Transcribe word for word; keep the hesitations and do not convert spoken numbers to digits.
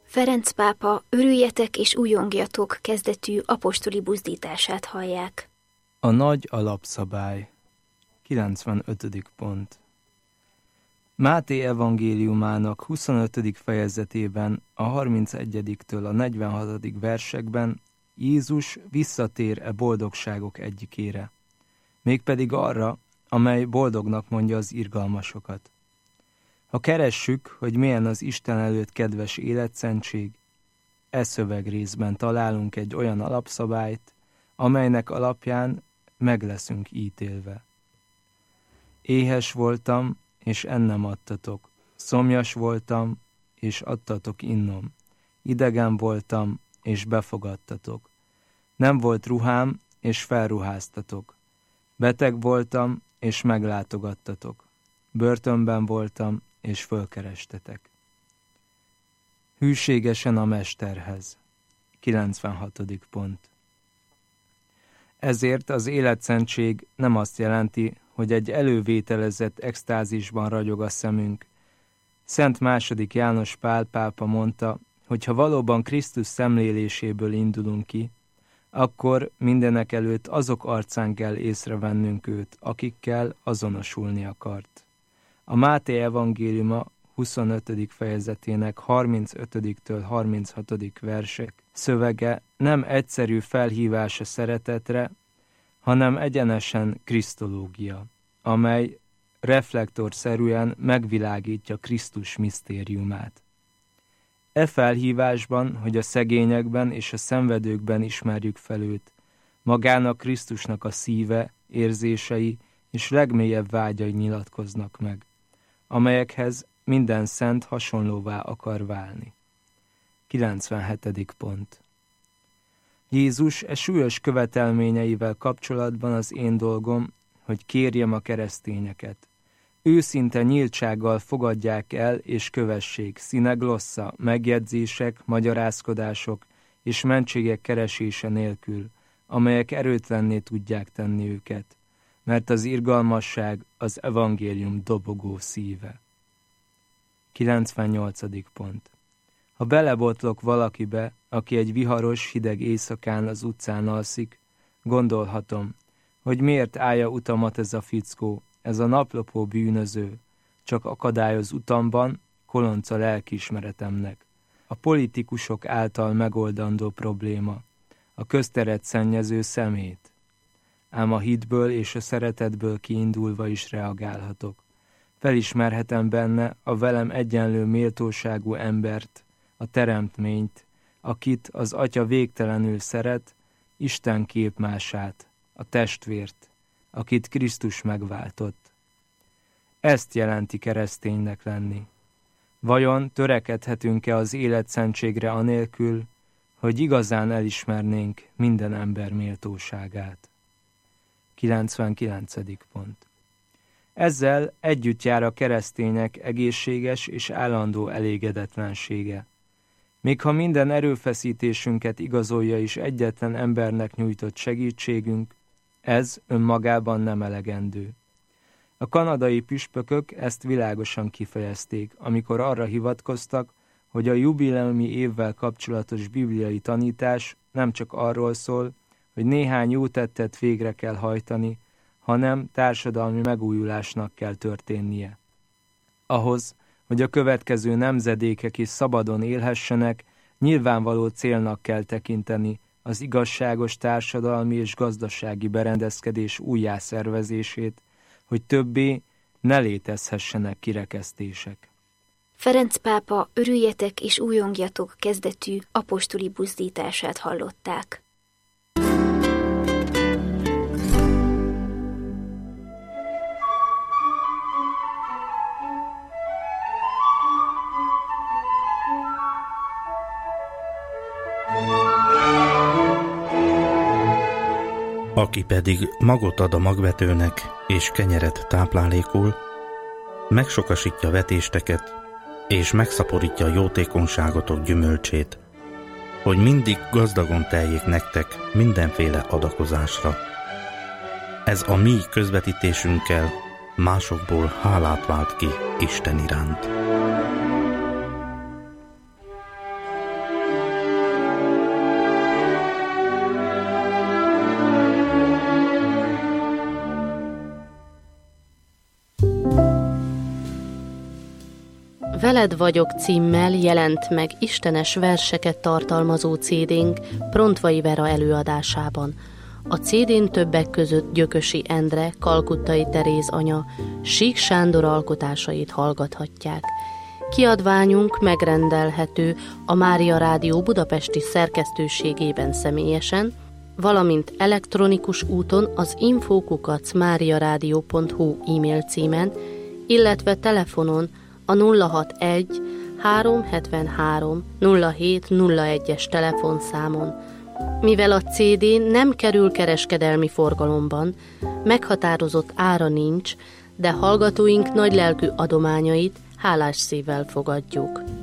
Ferenc pápa örüljetek és újongjatok kezdetű apostoli buzdítását hallják. A nagy alapszabály. kilencvenötödik pont. Máté evangéliumának huszonötödik fejezetében a harmincegyediktől a negyvenhatodik versekben Jézus visszatér e boldogságok egyikére, mégpedig arra, amely boldognak mondja az irgalmasokat. Ha keressük, hogy milyen az Isten előtt kedves életszentség, e szövegrészben találunk egy olyan alapszabályt, amelynek alapján meg leszünk ítélve. Éhes voltam, és ennem adtatok. Szomjas voltam, és adtatok innom. Idegen voltam, és befogadtatok. Nem volt ruhám, és felruháztatok. Beteg voltam, és meglátogattatok. Börtönben voltam, és fölkerestetek. Hűségesen a mesterhez. kilencvenhatodik pont. Ezért az életszentség nem azt jelenti, hogy egy elővételezett extázisban ragyog a szemünk. Szent második János Pál pápa mondta, hogy ha valóban Krisztus szemléléséből indulunk ki, akkor mindenek előtt azok arcán kell észrevennünk őt, akikkel azonosulni akart. A Máté evangéliuma huszonötödik fejezetének harmincötödiktől harminchatodik versek szövege nem egyszerű felhívás a szeretetre, hanem egyenesen krisztológia, amely reflektorszerűen megvilágítja Krisztus misztériumát. E felhívásban, hogy a szegényekben és a szenvedőkben ismerjük fel őt, magának Krisztusnak a szíve, érzései és legmélyebb vágyai nyilatkoznak meg, amelyekhez minden szent hasonlóvá akar válni. kilencvenhetedik pont. Jézus e súlyos követelményeivel kapcsolatban az én dolgom, hogy kérjem a keresztényeket. Őszinte nyíltsággal fogadják el és kövessék színeglossza, megjegyzések, magyarázkodások és mentségek keresése nélkül, amelyek erőtlenné tudják tenni őket, mert az irgalmasság az evangélium dobogó szíve. kilencvennyolcadik pont. Ha belebotlok valakibe, aki egy viharos, hideg éjszakán az utcán alszik, gondolhatom, hogy miért állja utamat ez a fickó, ez a naplopó bűnöző, csak akadályoz utamban, kolonca lelkiismeretemnek. A politikusok által megoldandó probléma, a közteret szennyező szemét. Ám a hitből és a szeretetből kiindulva is reagálhatok. Felismerhetem benne a velem egyenlő méltóságú embert, a teremtményt, akit az Atya végtelenül szeret, Isten képmását, a testvért, akit Krisztus megváltott. Ezt jelenti kereszténynek lenni. Vajon törekedhetünk-e az életszentségre anélkül, hogy igazán elismernénk minden ember méltóságát? kilencvenkilencedik pont. Ezzel együtt jár a keresztények egészséges és állandó elégedetlensége. Még ha minden erőfeszítésünket igazolja is egyetlen embernek nyújtott segítségünk, ez önmagában nem elegendő. A kanadai püspökök ezt világosan kifejezték, amikor arra hivatkoztak, hogy a jubileumi évvel kapcsolatos bibliai tanítás nem csak arról szól, hogy néhány jó tettet végre kell hajtani, hanem társadalmi megújulásnak kell történnie. Ahhoz, hogy a következő nemzedékek is szabadon élhessenek, nyilvánvaló célnak kell tekinteni az igazságos társadalmi és gazdasági berendezkedés újjászervezését, hogy többé ne létezhessenek kirekesztések. Ferenc pápa örüljetek és újongjatok kezdetű apostoli buzdítását hallották. Aki pedig magot ad a magvetőnek és kenyeret táplálékul, megsokasítja vetésteket, és megszaporítja a jótékonyságotok gyümölcsét, hogy mindig gazdagon teljék nektek mindenféle adakozásra. Ez a mi közvetítésünkkel másokból hálát vált ki Isten iránt. Veled vagyok címmel jelent meg istenes verseket tartalmazó cé dénk Prontvai Vera előadásában. A cé dén többek között Gyökösi Endre, Kalkuttai Teréz anya, Sík Sándor alkotásait hallgathatják. Kiadványunk megrendelhető a Mária Rádió budapesti szerkesztőségében személyesen, valamint elektronikus úton az info kukac mariaradio pont hu e-mail címen, illetve telefonon a nulla hatvanegy háromszázhetvenhárom nulla hét nulla egyes telefonszámon. Mivel a cé dé nem kerül kereskedelmi forgalomban, meghatározott ára nincs, de hallgatóink nagylelkű adományait hálás szívvel fogadjuk.